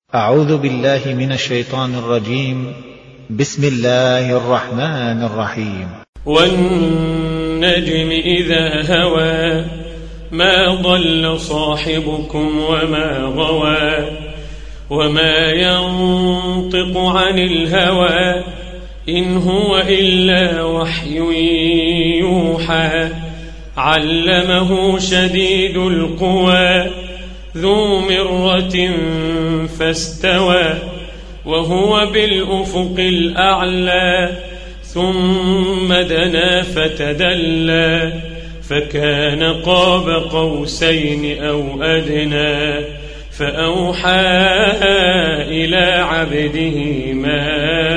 أعوذ بالله من الشيطان الرجيم. بسم الله الرحمن الرحيم. والنجم إذا هوى ما ضل صاحبكم وما غوى وما ينطق عن الهوى إن هو إلا وحي يوحى علمه شديد القوى ذو مرة فاستوى وهو بالأفق الأعلى ثم دنا فتدلى فكان قاب قوسين أو أدنى فأوحى إلى عبده ما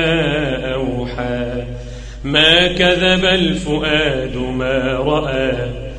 أوحى ما كذب الفؤاد ما رأى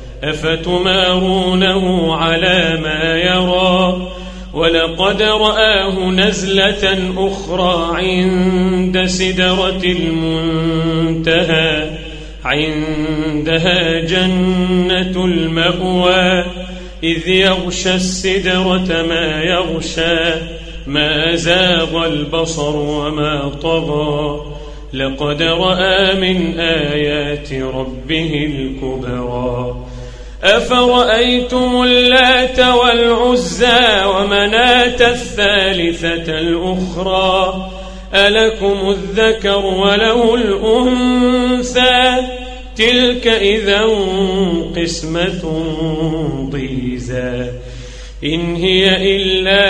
أفتمارونه على ما يرى ولقد رآه نزلة أخرى عند سدرة المنتهى عندها جنة المأوى إذ يغشى السدرة ما يغشى ما زاغ البصر وما طغى لقد رأى من آيات ربه الكبرى أفرأيتم اللات والعزى ومناة الثالثة الأخرى ألكم الذكر وله الأنثى تلك إذا قسمة ضيزى إن هي إلا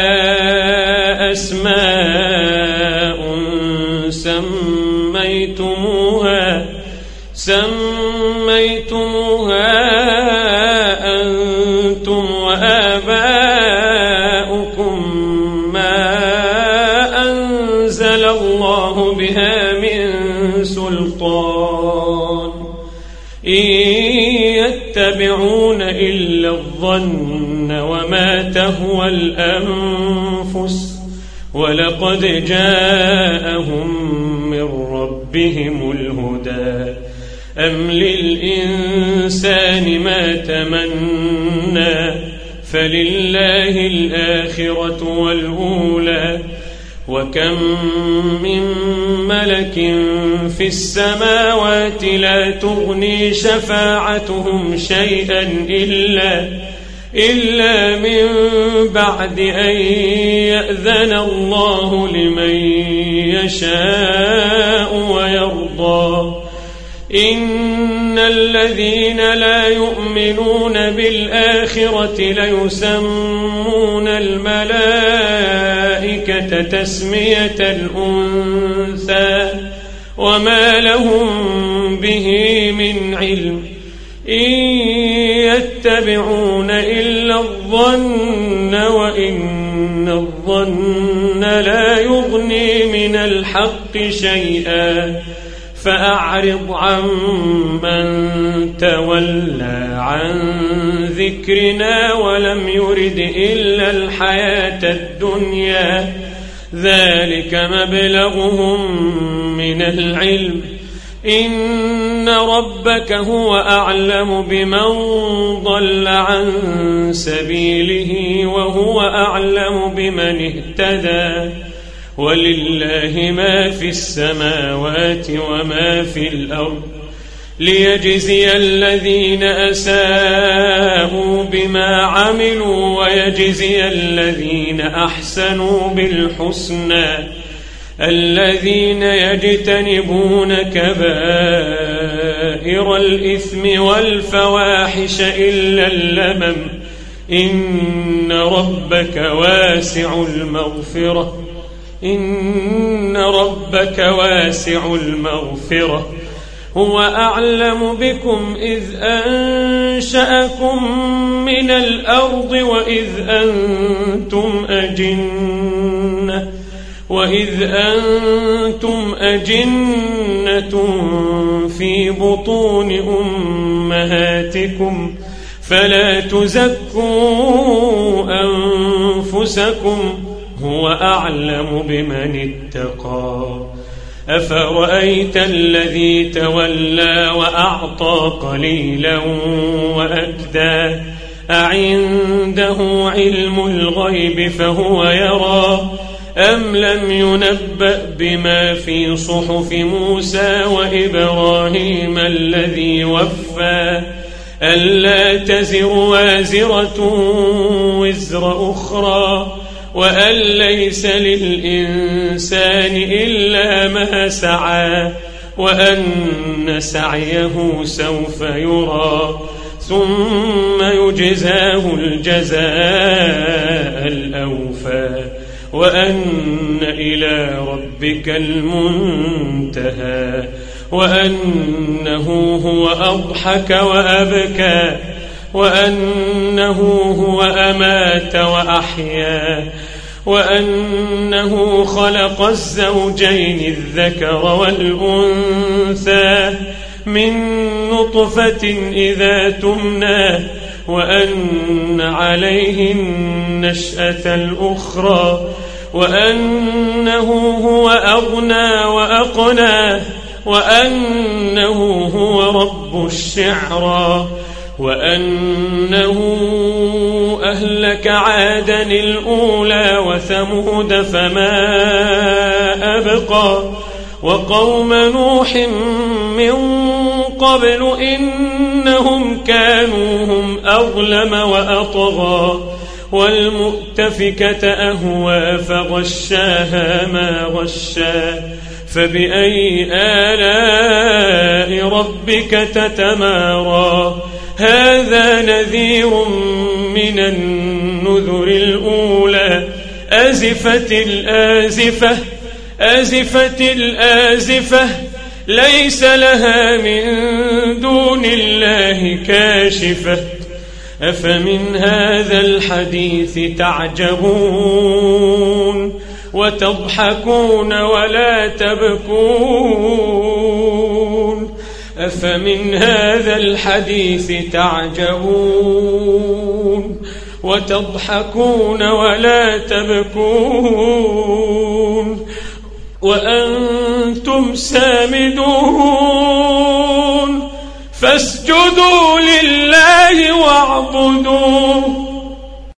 أسماء سميتموها أنتم وآباؤكم ما أنزل الله بها من سلطان إن يتبعون إلا الظن وما تهوى الأنفس ولقد جاءهم من ربهم الهدى أم للإنسان ما تمنى فلله الآخرة والأولى وكم من ملك في السماوات لا تغني شفاعتهم شيئا إلا من بعد أن يأذن الله لمن يشاء ويرضى إن الذين لا يؤمنون بالآخرة ليسمون الملائكة تسمية الأنثى وما لهم به من علم إن يتبعون إلا الظن وإن الظن لا يغني من الحق شيئا فأعرض عن من تولى عن ذكرنا ولم يرد إلا الحياة الدنيا ذلك مبلغهم من العلم إن ربك هو أعلم بمن ضل عن سبيله وهو أعلم بمن اهتدى ولله ما في السماوات وما في الأرض ليجزي الذين أساءوا بما عملوا ويجزي الذين أحسنوا بالحسنى الذين يجتنبون كبائر الإثم والفواحش إلا اللمم إن ربك واسع المغفرة هو أعلم بكم إذ أنشأكم من الأرض وإذ أنتم أجنة في بطون أمهاتكم فلا تزكوا أنفسكم هو أعلم بمن اتقى أفرأيت الذي تولى وأعطى قليلا وأكدى أعنده علم الغيب فهو يرى أم لم ينبأ بما في صحف موسى وإبراهيم الذي وفى ألا تزر وازرة وزر أخرى وأن ليس للإنسان إلا ما سعى وأن سعيه سوف يرى ثم يجزاه الجزاء الأوفى وأن إلى ربك المنتهى وأنه هو أضحك وأبكى وأنه هو أمات وأحيا وأنه خلق الزوجين الذكر والأنثى من نطفة إذا تمنى وأن عليه النشأة الأخرى وأنه هو أغنى وأقنى وأنه هو رب الشعرى وأنه أهلك عادا الأولى وثمود فما أبقى وقوم نوح من قبل إنهم كانوا هم أظلم وأطغى والمؤتفكة أهوى فغشاها ما غشا فبأي آلاء ربك تتمارى هذا نذير من النذر الأولى أزفت الآزفة أزفت الآزفة ليس لها من دون الله كاشفة أفمن هذا الحديث تعجبون وتضحكون ولا تبكون أفمن هذا الحديث تعجبون وتضحكون ولا تبكون وأنتم سامدون فاسجدوا لله واعبدوا